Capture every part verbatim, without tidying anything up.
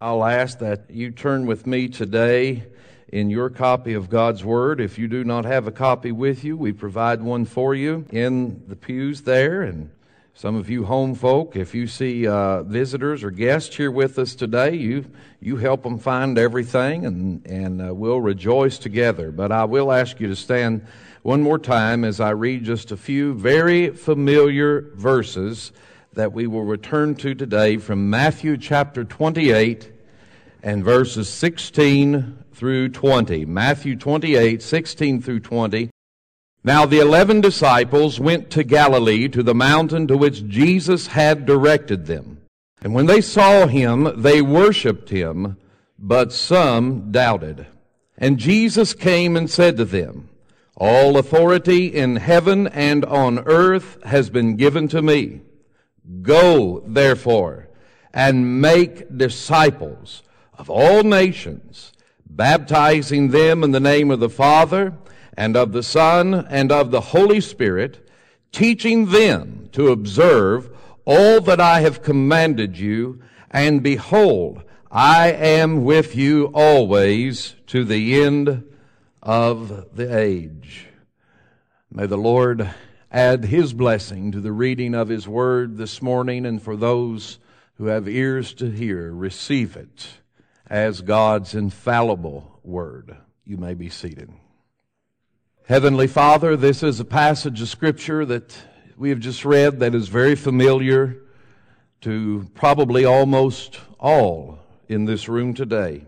I'll ask that you turn with me today in your copy of God's Word. If you do not have a copy with you, we provide one for you in the pews there. And some of you home folk, if you see uh, visitors or guests here with us today, you you help them find everything, and, and uh, we'll rejoice together. But I will ask you to stand one more time as I read just a few very familiar verses that we will return to today from Matthew chapter twenty-eight and verses sixteen through twenty. Matthew twenty-eight, sixteen through twenty. Now the eleven disciples went to Galilee, to the mountain to which Jesus had directed them. And when they saw him, they worshipped him, but some doubted. And Jesus came and said to them, All authority in heaven and on earth has been given to me. Go, therefore, and make disciples of all nations, baptizing them in the name of the Father, and of the Son, and of the Holy Spirit, teaching them to observe all that I have commanded you, and behold, I am with you always to the end of the age. May the Lord add His blessing to the reading of His Word this morning, and for those who have ears to hear, receive it as God's infallible Word. You may be seated. Heavenly Father, this is a passage of Scripture that we have just read that is very familiar to probably almost all in this room today.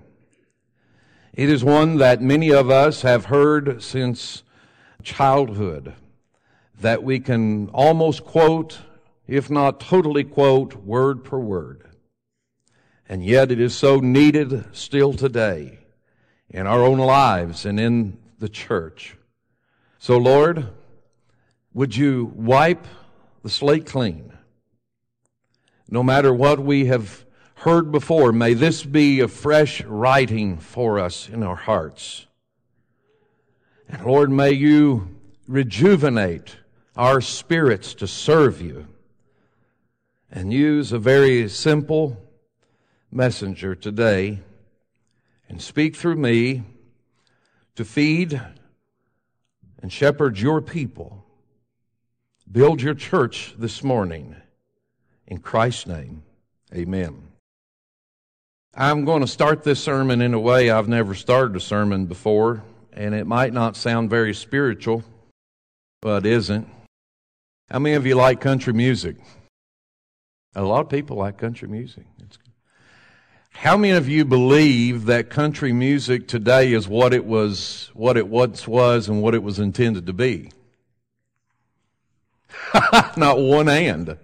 It is one that many of us have heard since childhood, that we can almost quote, if not totally quote, word per word. And yet it is so needed still today in our own lives and in the church. So Lord, would you wipe the slate clean? No matter what we have heard before, may this be a fresh writing for us in our hearts. And Lord, may you rejuvenate our spirits to serve you, and use a very simple messenger today and speak through me to feed and shepherd your people. Build your church this morning. In Christ's name, amen. I'm going to start this sermon in a way I've never started a sermon before, and it might not sound very spiritual, but it isn't. How many of you like country music? A lot of people like country music. It's good. How many of you believe that country music today is what it was, what it once was, and what it was intended to be? Not one hand.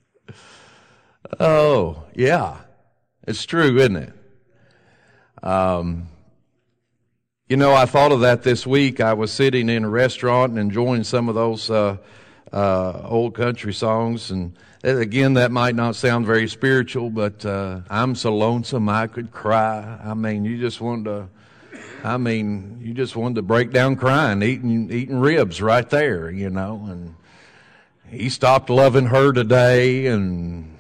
Oh, yeah. It's true, isn't it? Um, you know, I thought of that this week. I was sitting in a restaurant and enjoying some of those uh, uh, old country songs, and again, that might not sound very spiritual, but uh, I'm so lonesome I could cry. I mean, you just wanted to, I mean, you just wanted to break down crying, eating eating ribs right there, you know. And he stopped loving her today, and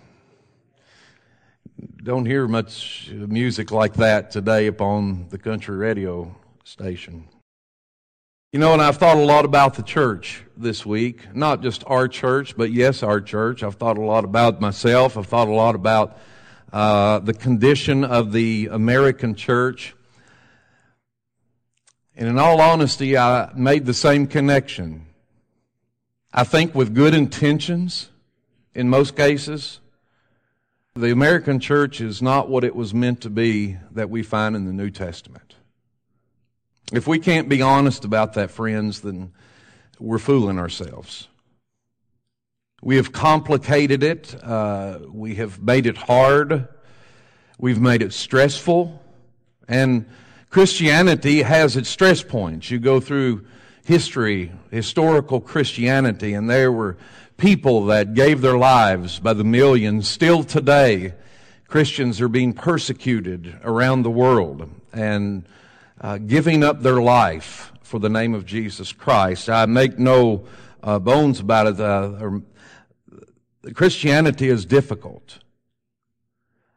don't hear much music like that today upon the country radio station. You know, and I've thought a lot about the church this week. Not just our church, but yes, our church. I've thought a lot about myself. I've thought a lot about uh, the condition of the American church. And in all honesty, I made the same connection. I think with good intentions, in most cases, the American church is not what it was meant to be that we find in the New Testament. If we can't be honest about that, friends, then we're fooling ourselves. We have complicated it. Uh, we have made it hard. We've made it stressful. And Christianity has its stress points. You go through history, historical Christianity, and there were people that gave their lives by the millions. Still today, Christians are being persecuted around the world and uh, giving up their life for the name of Jesus Christ. I make no uh, bones about it. Uh, or, Christianity is difficult.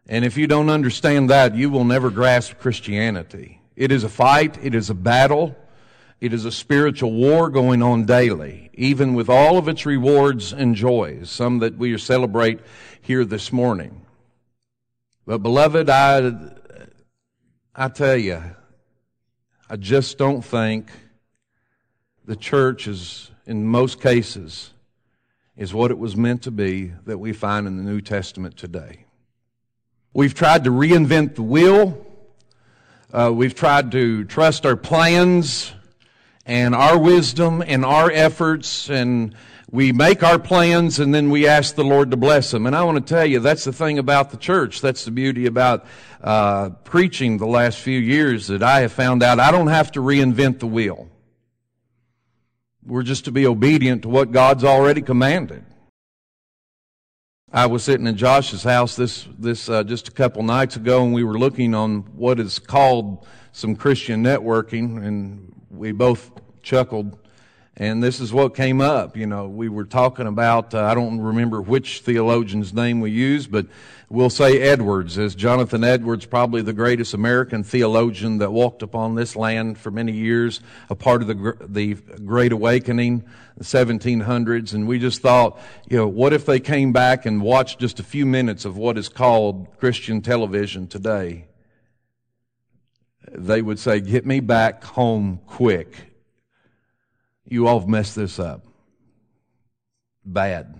And if you don't understand that, you will never grasp Christianity. It is a fight, it is a battle, it is a spiritual war going on daily, even with all of its rewards and joys, some that we celebrate here this morning. But beloved, I, I tell you, I just don't think the church is, in most cases, is what it was meant to be that we find in the New Testament today. We've tried to reinvent the wheel. Uh, we've tried to trust our plans and our wisdom and our efforts, and we make our plans and then we ask the Lord to bless them. And I want to tell you, that's the thing about the church. That's the beauty about uh, preaching the last few years, that I have found out I don't have to reinvent the wheel. We're just to be obedient to what God's already commanded. I was sitting in Josh's house this this uh, just a couple nights ago, and we were looking on what is called some Christian networking, and we both chuckled. And this is what came up. You know, we were talking about, uh, I don't remember which theologian's name we used, but we'll say Edwards, as Jonathan Edwards, probably the greatest American theologian that walked upon this land for many years, a part of the the Great Awakening, the seventeen hundreds. And we just thought, you know, what if they came back and watched just a few minutes of what is called Christian television today? They would say, get me back home quick. You all have messed this up. Bad.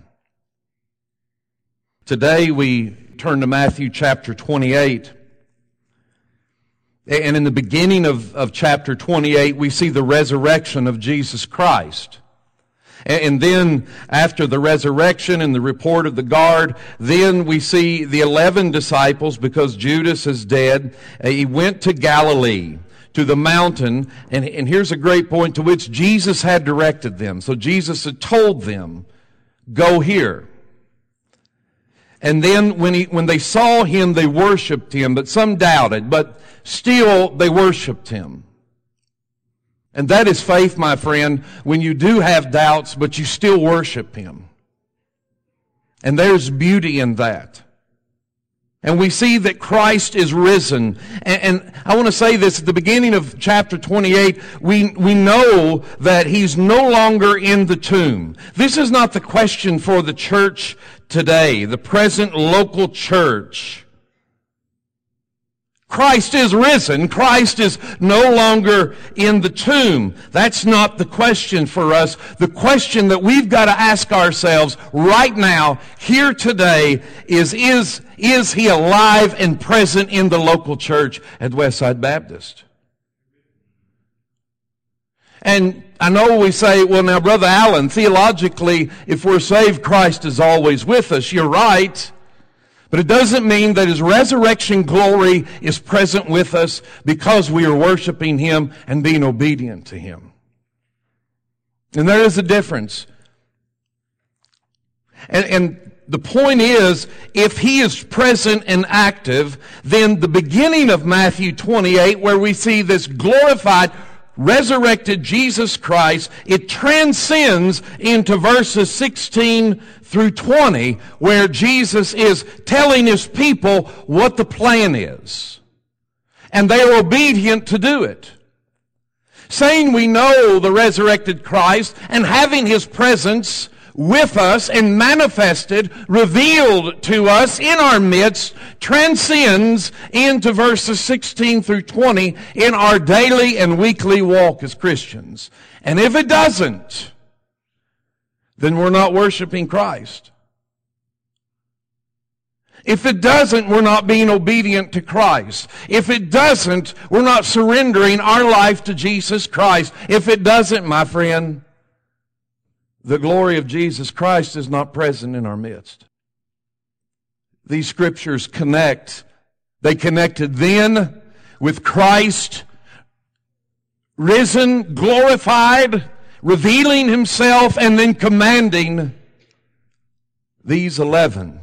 Today we turn to Matthew chapter twenty-eight. And in the beginning of, of chapter twenty-eight, we see the resurrection of Jesus Christ. And then after the resurrection and the report of the guard, then we see the eleven disciples, because Judas is dead. He went to Galilee, to the mountain, and, and here's a great point, to which Jesus had directed them. So Jesus had told them, go here. And then when he, when they saw him, they worshiped him, but some doubted, but still they worshiped him. And that is faith, my friend, when you do have doubts, but you still worship him. And there's beauty in that. And we see that Christ is risen. And, and I want to say this, at the beginning of chapter twenty-eight, we, we know that he's no longer in the tomb. This is not the question for the church today, the present local church. Christ is risen. Christ is no longer in the tomb. That's not the question for us. The question that we've got to ask ourselves right now, here today, is, is, is he alive and present in the local church at Westside Baptist? And I know we say, well now, Brother Allen, theologically, if we're saved, Christ is always with us. You're right. But it doesn't mean that his resurrection glory is present with us because we are worshiping him and being obedient to him. And there is a difference. And, and the point is, if he is present and active, then the beginning of Matthew twenty-eight, where we see this glorified, resurrected Jesus Christ, it transcends into verses sixteen through twenty, where Jesus is telling his people what the plan is. And they are obedient to do it. Saying we know the resurrected Christ and having his presence with us and manifested, revealed to us in our midst, transcends into verses sixteen through twenty in our daily and weekly walk as Christians. And if it doesn't, then we're not worshiping Christ. If it doesn't, we're not being obedient to Christ. If it doesn't, we're not surrendering our life to Jesus Christ. If it doesn't, my friend, the glory of Jesus Christ is not present in our midst. These scriptures connect. They connected then with Christ, risen, glorified, revealing himself, and then commanding these eleven.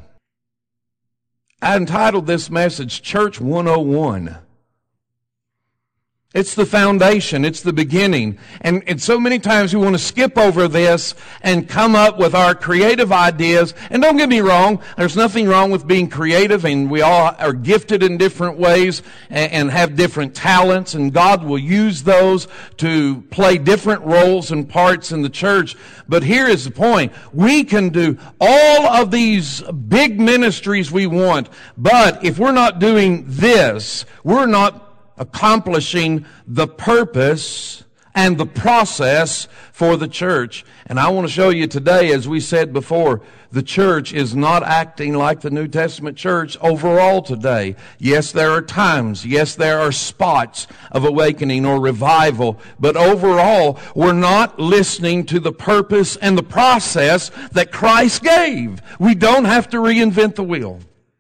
I entitled this message, Church one oh one. It's the foundation. It's the beginning. And, and so many times we want to skip over this and come up with our creative ideas. And don't get me wrong, there's nothing wrong with being creative, and we all are gifted in different ways and, and have different talents, and God will use those to play different roles and parts in the church. But here is the point. We can do all of these big ministries we want, but if we're not doing this, we're not accomplishing the purpose and the process for the church. And I want to show you today, as we said before, the church is not acting like the New Testament church overall today. Yes, there are times. Yes, there are spots of awakening or revival. But overall, we're not listening to the purpose and the process that Christ gave. We don't have to reinvent the wheel.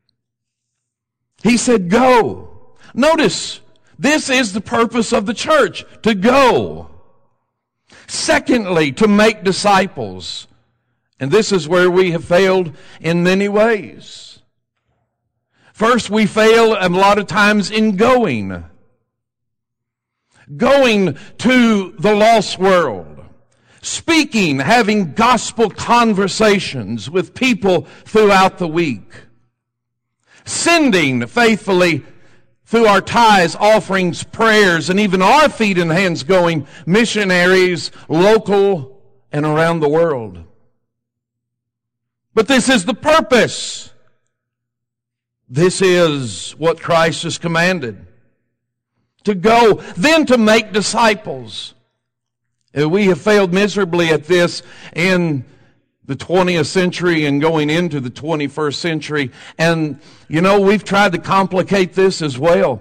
He said, go. Notice, this is the purpose of the church, to go. Secondly, to make disciples. And this is where we have failed in many ways. First, we fail a lot of times in going. Going to the lost world. Speaking, having gospel conversations with people throughout the week. Sending faithfully through our tithes, offerings, prayers, and even our feet and hands going missionaries, local and around the world. But this is the purpose. This is what Christ has commanded. To go, then to make disciples. We have failed miserably at this in the twentieth century and going into the twenty-first century. And, you know, we've tried to complicate this as well.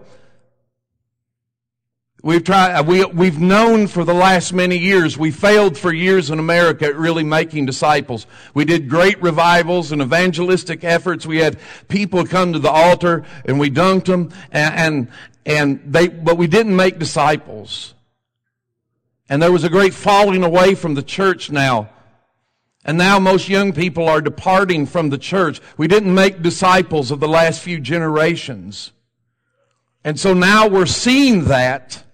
We've tried, we, we've known for the last many years, we failed for years in America at really making disciples. We did great revivals and evangelistic efforts. We had people come to the altar and we dunked them, and, and, and they, but we didn't make disciples. And there was a great falling away from the church now. And now most young people are departing from the church. We didn't make disciples of the last few generations. And so now we're seeing that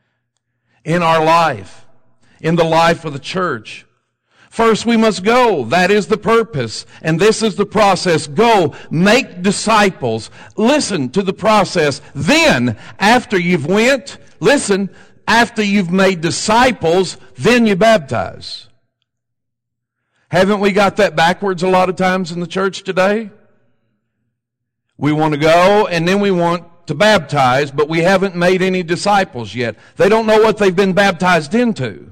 in our life, in the life of the church. First, we must go. That is the purpose. And this is the process. Go, make disciples. Listen to the process. Then, after you've went, listen, after you've made disciples, then you baptize. Haven't we got that backwards a lot of times in the church today? We want to go and then we want to baptize, but we haven't made any disciples yet. They don't know what they've been baptized into.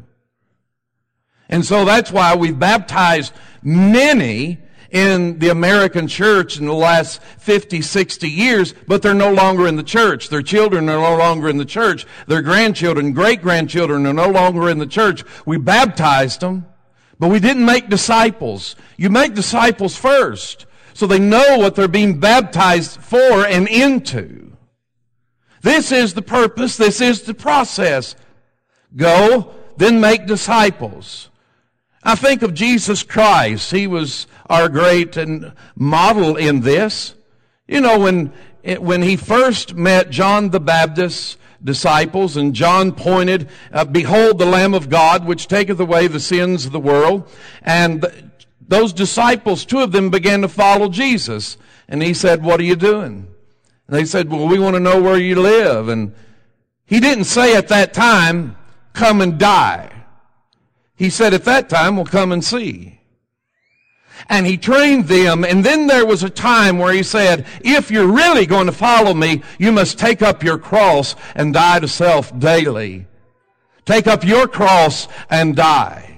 And so that's why we've baptized many in the American church in the last fifty, sixty years, but they're no longer in the church. Their children are no longer in the church. Their grandchildren, great-grandchildren are no longer in the church. We baptized them. But we didn't make disciples. You make disciples first, so they know what they're being baptized for and into. This is the purpose. This is the process. Go, then make disciples. I think of Jesus Christ. He was our great and model in this. You know, when, when he first met John the Baptist, disciples, and John pointed, uh, behold the Lamb of God, which taketh away the sins of the world. And th- those disciples, two of them began to follow Jesus. And he said, what are you doing? And they said, well, we want to know where you live. And he didn't say at that time, come and die. He said at that time, well, come and see. And he trained them, and then there was a time where he said, if you're really going to follow me, you must take up your cross and die to self daily. Take up your cross and die.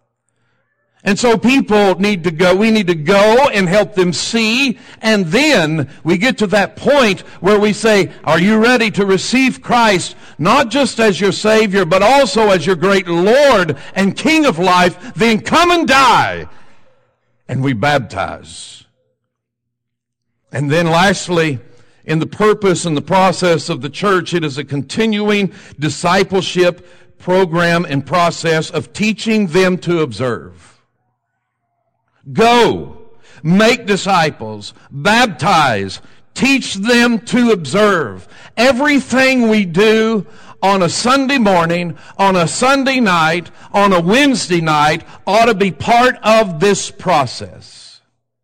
And so people need to go, we need to go and help them see, and then we get to that point where we say, are you ready to receive Christ, not just as your Savior, but also as your great Lord and King of life? Then come and die. And we baptize. And then lastly, in the purpose and the process of the church, it is a continuing discipleship program and process of teaching them to observe. Go, make disciples, baptize, teach them to observe. Everything we do on a Sunday morning, on a Sunday night, on a Wednesday night ought to be part of this process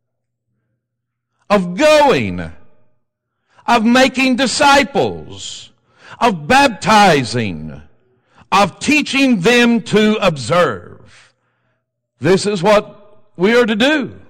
of going, of making disciples, of baptizing, of teaching them to observe. This is what we are to do.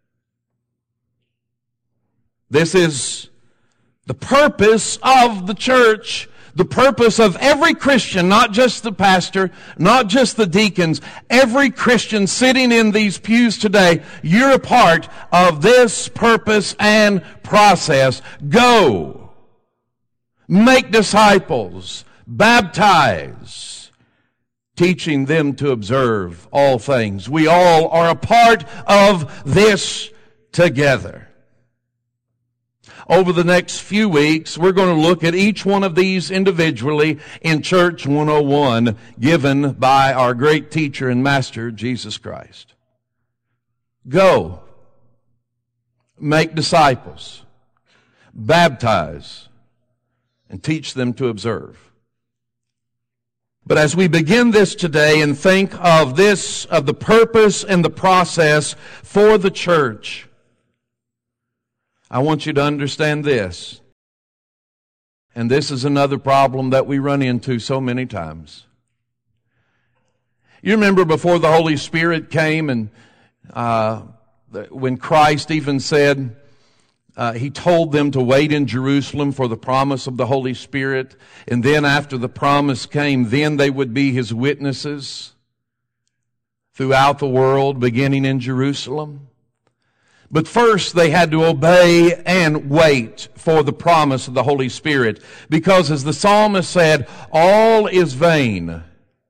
This is the purpose of the church, the purpose of every Christian, not just the pastor, not just the deacons, every Christian sitting in these pews today. You're a part of this purpose and process. Go, make disciples, baptize, teaching them to observe all things. We all are a part of this together. Over the next few weeks, we're going to look at each one of these individually in Church one oh one, given by our great teacher and master, Jesus Christ. Go, make disciples, baptize, and teach them to observe. But as we begin this today and think of this, of the purpose and the process for the church, I want you to understand this. And this is another problem that we run into so many times. You remember before the Holy Spirit came and uh, when Christ even said, uh, He told them to wait in Jerusalem for the promise of the Holy Spirit. And then after the promise came, then they would be His witnesses throughout the world, beginning in Jerusalem. But first they had to obey and wait for the promise of the Holy Spirit. Because as the psalmist said, all is vain.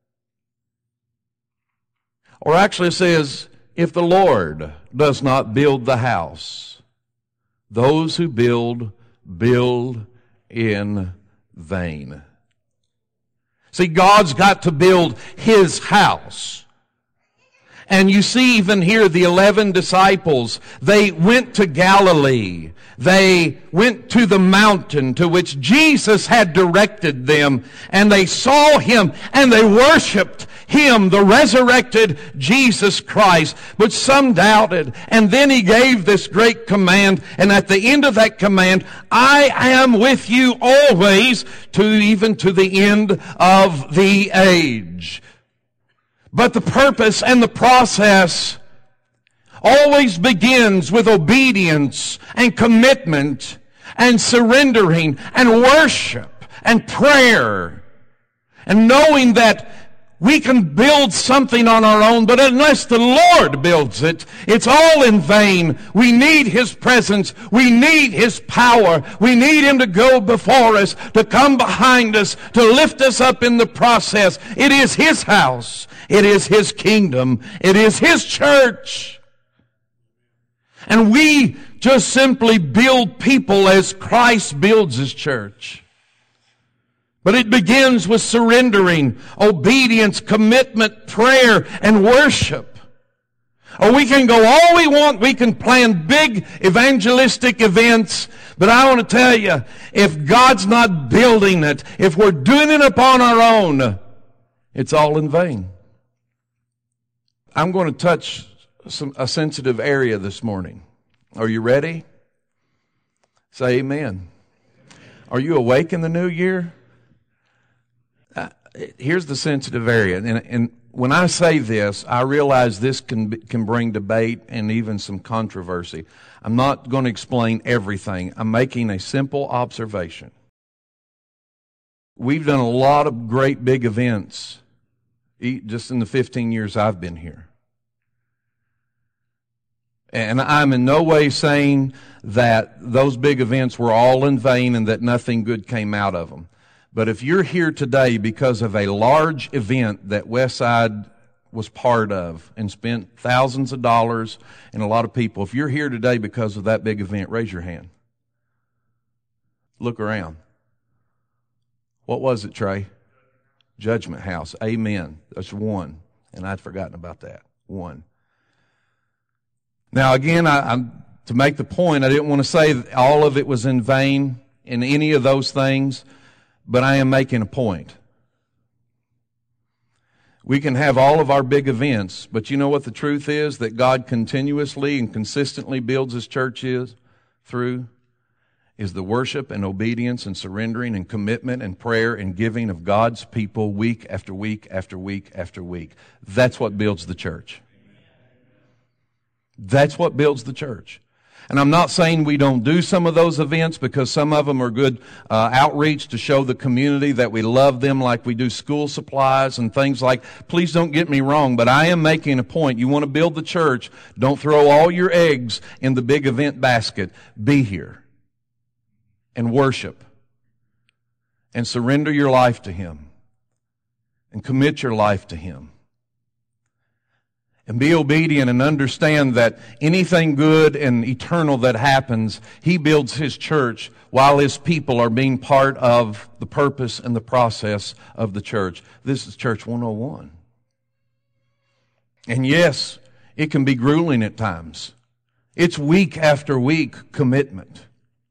Or actually it says, if the Lord does not build the house, those who build, build in vain. See, God's got to build His house. And you see even here the eleven disciples, they went to Galilee. They went to the mountain to which Jesus had directed them. And they saw Him and they worshiped Him, the resurrected Jesus Christ. But some doubted. And then He gave this great command. And at the end of that command, I am with you always, to even to the end of the age. But the purpose and the process always begins with obedience and commitment and surrendering and worship and prayer and knowing that we can build something on our own, but unless the Lord builds it, it's all in vain. We need His presence. We need His power. We need Him to go before us, to come behind us, to lift us up in the process. It is His house. It is His kingdom. It is His church. And we just simply build people as Christ builds His church. But it begins with surrendering, obedience, commitment, prayer, and worship. Or we can go all we want. We can plan big evangelistic events. But I want to tell you, if God's not building it, if we're doing it upon our own, it's all in vain. I'm going to touch some, a sensitive area this morning. Are you ready? Say amen. Are you awake in the new year? Uh, here's the sensitive area. And, and when I say this, I realize this can be, can bring debate and even some controversy. I'm not going to explain everything. I'm making a simple observation. We've done a lot of great big events just in the fifteen years I've been here. And I'm in no way saying that those big events were all in vain and that nothing good came out of them. But if you're here today because of a large event that Westside was part of and spent thousands of dollars and a lot of people, if you're here today because of that big event, raise your hand. Look around. What was it, Trey? Judgment House. Amen. That's one. And I'd forgotten about that. One. Now again, I, I'm, to make the point, I didn't want to say that all of it was in vain in any of those things, but I am making a point. We can have all of our big events, but you know what the truth is? That God continuously and consistently builds His church is through is the worship and obedience and surrendering and commitment and prayer and giving of God's people week after week after week after week. That's what builds the church. That's what builds the church. And I'm not saying we don't do some of those events, because some of them are good uh, outreach to show the community that we love them, like we do school supplies and things like. Please don't get me wrong, but I am making a point. You want to build the church, don't throw all your eggs in the big event basket. Be here and worship and surrender your life to Him and commit your life to Him. And be obedient and understand that anything good and eternal that happens, He builds His church while His people are being part of the purpose and the process of the church. This is Church one oh one. And yes, it can be grueling at times. It's week after week commitment.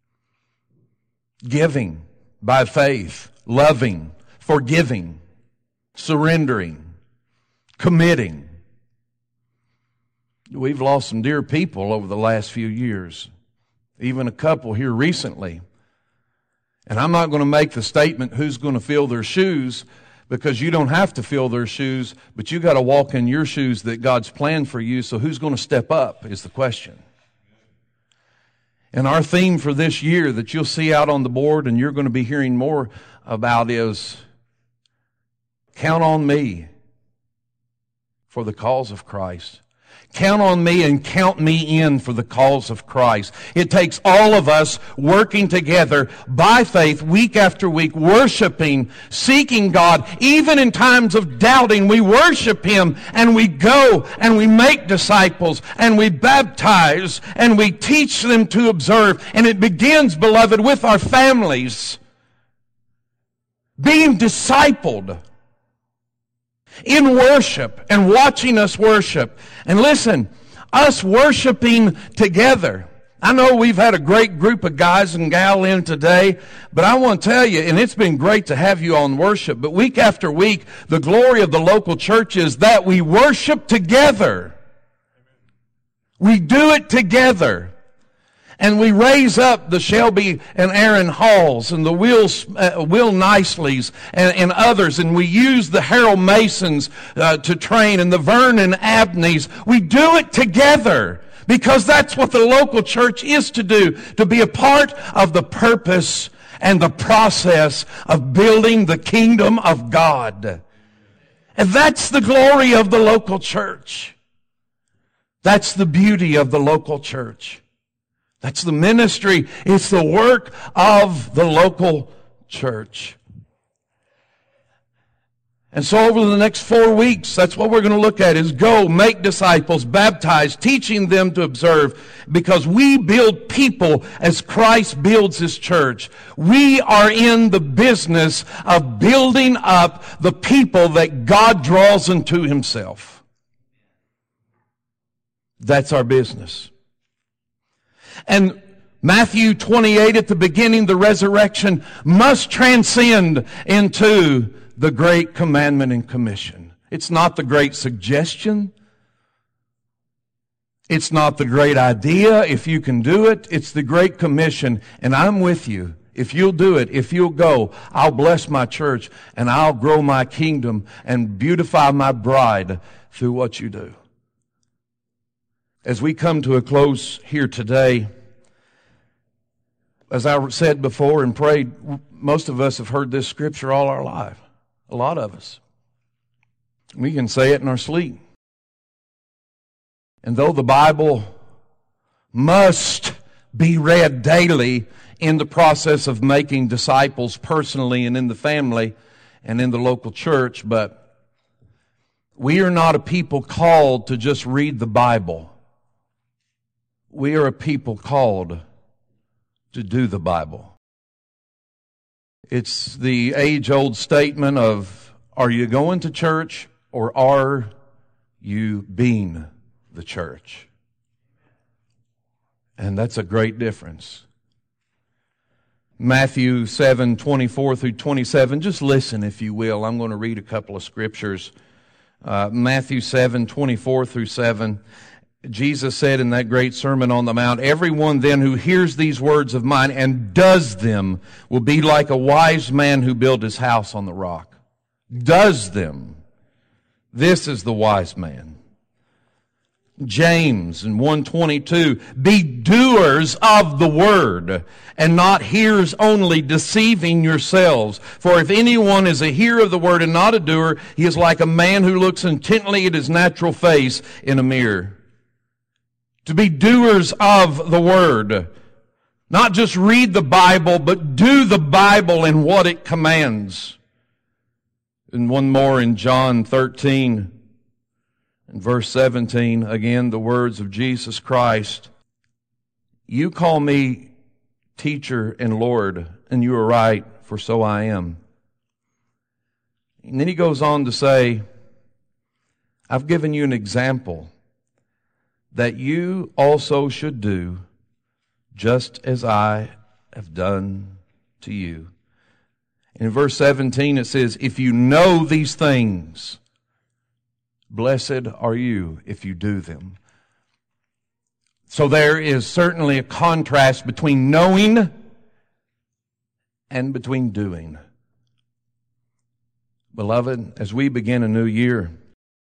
Giving by faith, loving, forgiving, surrendering, committing. We've lost some dear people over the last few years, even a couple here recently. And I'm not going to make the statement who's going to fill their shoes, because you don't have to fill their shoes, but you got to walk in your shoes that God's planned for you. So who's going to step up is the question. And our theme for this year that you'll see out on the board and you're going to be hearing more about is count on me for the cause of Christ. Count on me and count me in for the cause of Christ. It takes all of us working together by faith week after week, worshiping, seeking God. Even in times of doubting, we worship Him and we go and we make disciples and we baptize and we teach them to observe. And it begins, beloved, with our families being discipled in worship and watching us worship. And listen, us worshiping together. I know we've had a great group of guys and gal in today, but I want to tell you, and it's been great to have you on worship, but week after week, the glory of the local church is that we worship together. We do it together. And we raise up the Shelby and Aaron Halls and the Will, uh, Will Niceleys and, and others. And we use the Harold Masons uh, to train, and the Vernon Abneys. We do it together because that's what the local church is to do, to be a part of the purpose and the process of building the kingdom of God. And that's the glory of the local church. That's the beauty of the local church. That's the ministry. It's the work of the local church. And so over the next four weeks, that's what we're going to look at is go, make disciples, baptize, teaching them to observe, because we build people as Christ builds His church. We are in the business of building up the people that God draws unto Himself. That's our business. And Matthew twenty-eight at the beginning, the resurrection must transcend into the great commandment and commission. It's not the great suggestion. It's not the great idea, if you can do it. It's the great commission. And I'm with you. If you'll do it, if you'll go, I'll bless my church and I'll grow my kingdom and beautify my bride through what you do. As we come to a close here today, as I said before and prayed, most of us have heard this scripture all our life. A lot of us. We can say it in our sleep. And though the Bible must be read daily in the process of making disciples personally and in the family and in the local church, but we are not a people called to just read the Bible. We are a people called to do the Bible. It's the age-old statement of, are you going to church or are you being the church? And that's a great difference. Matthew seven, twenty-four through twenty-seven. Just listen, if you will. I'm going to read a couple of scriptures Uh, Matthew seven, twenty-four through seven. Jesus said in that great Sermon on the Mount, "Everyone then who hears these words of mine and does them will be like a wise man who built his house on the rock." Does them. This is the wise man. James in one twenty-two, "Be doers of the word and not hearers only, deceiving yourselves. For if anyone is a hearer of the word and not a doer, he is like a man who looks intently at his natural face in a mirror." To be doers of the word. Not just read the Bible, but do the Bible in what it commands. And one more in John thirteen, in verse seventeen, again the words of Jesus Christ. "You call me teacher and Lord, and you are right, for so I am." And then he goes on to say, "I've given you an example that you also should do just as I have done to you." In verse seventeen it says, "If you know these things, blessed are you if you do them." So there is certainly a contrast between knowing and between doing. Beloved, as we begin a new year,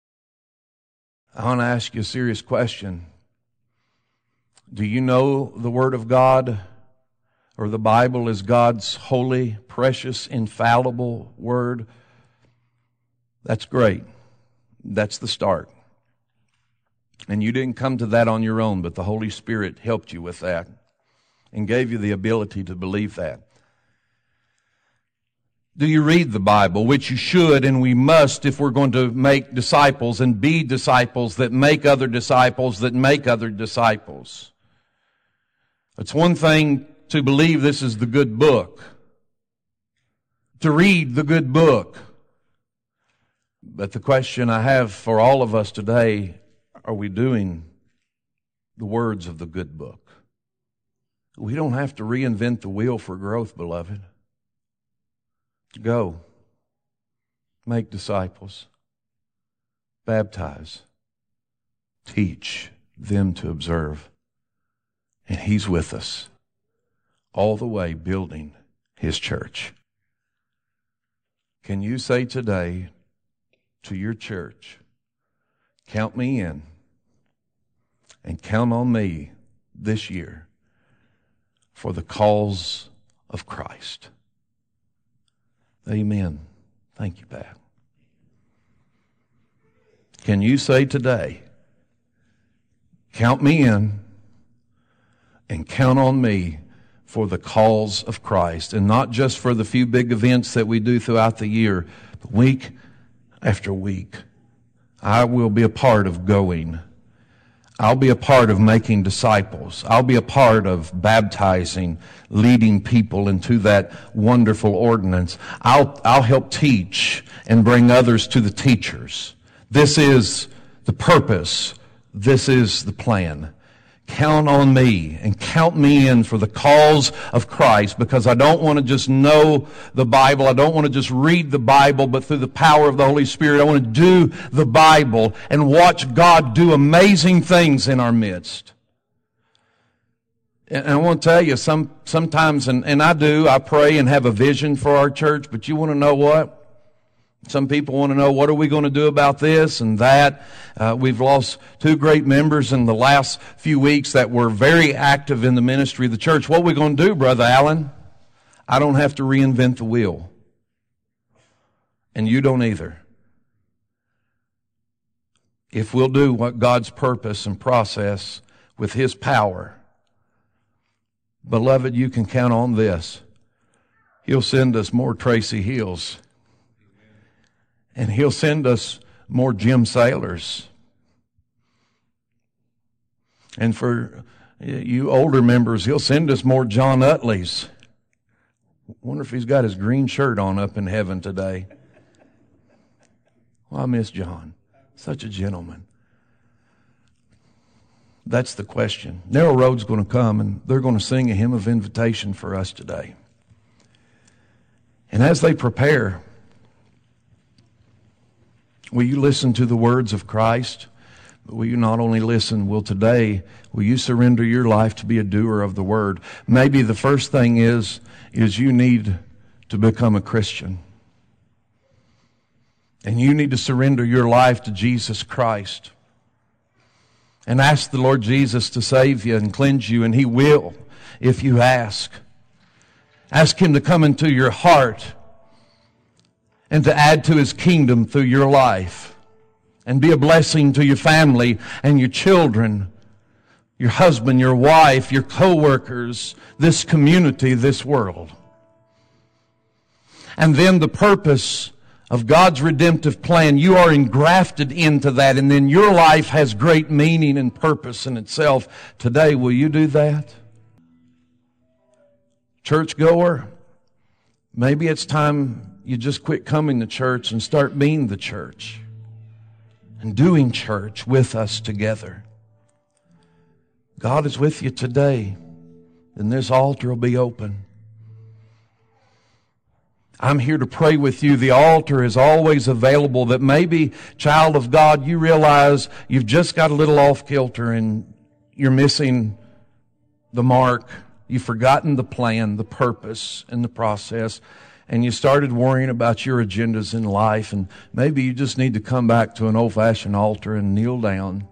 I want to ask you a serious question. Do you know the Word of God, or the Bible is God's holy, precious, infallible Word? That's great. That's the start. And you didn't come to that on your own, but the Holy Spirit helped you with that and gave you the ability to believe that. Do you read the Bible, which you should and we must if we're going to make disciples and be disciples that make other disciples that make other disciples? It's one thing to believe this is the good book, to read the good book. But the question I have for all of us today, are we doing the words of the good book? We don't have to reinvent the wheel for growth, beloved. Go, make disciples, baptize, teach them to observe. And He's with us all the way building His church. Can you say today to your church, count me in and count on me this year for the cause of Christ? Amen. Thank you, Pat. Can you say today, count me in and count on me for the cause of Christ, and not just for the few big events that we do throughout the year, but week after week. I will be a part of going. I'll be a part of making disciples. I'll be a part of baptizing, leading people into that wonderful ordinance. I'll, I'll help teach and bring others to the teachers. This is the purpose. This is the plan. Count on me and count me in for the cause of Christ, because I don't want to just know the Bible. I don't want to just read the Bible, but through the power of the Holy Spirit, I want to do the Bible and watch God do amazing things in our midst. And I want to tell you, some sometimes, and, and I do, I pray and have a vision for our church, but you want to know what? Some people want to know, what are we going to do about this and that? Uh, we've lost two great members in the last few weeks that were very active in the ministry of the church. What are we going to do, Brother Allen? I don't have to reinvent the wheel. And you don't either. If we'll do what God's purpose and process with His power, beloved, you can count on this. He'll send us more Tracy Hills. And He'll send us more Jim Sailors. And for you older members, He'll send us more John Utleys. Wonder if he's got his green shirt on up in heaven today. Well, I miss John. Such a gentleman. That's the question. Narrow Road's going to come, and they're going to sing a hymn of invitation for us today. And as they prepare, Will you listen to the words of Christ? But will you not only listen, will today, will you surrender your life to be a doer of the word? Maybe the first thing is, is you need to become a Christian. And you need to surrender your life to Jesus Christ. And ask the Lord Jesus to save you and cleanse you, and He will if you ask. Ask Him to come into your heart and to add to His kingdom through your life and be a blessing to your family and your children, your husband, your wife, your co-workers, this community, this world. And then the purpose of God's redemptive plan, you are engrafted into that, and then your life has great meaning and purpose in itself. Today, will you do that? Churchgoer, maybe it's time you just quit coming to church and start being the church and doing church with us together. God is with you today, and this altar will be open. I'm here to pray with you. The altar is always available. That maybe, child of God, you realize you've just got a little off kilter and you're missing the mark. You've forgotten the plan, the purpose, and the process. And you started worrying about your agendas in life. And maybe you just need to come back to an old-fashioned altar and kneel down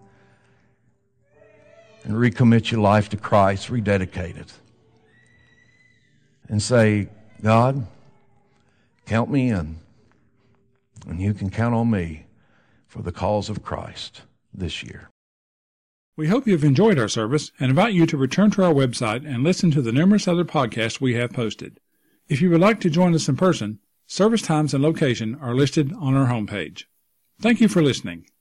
and recommit your life to Christ, rededicate it. And say, God, count me in, and you can count on me for the cause of Christ this year. We hope you've enjoyed our service and invite you to return to our website and listen to the numerous other podcasts we have posted. If you would like to join us in person, service times and location are listed on our homepage. Thank you for listening.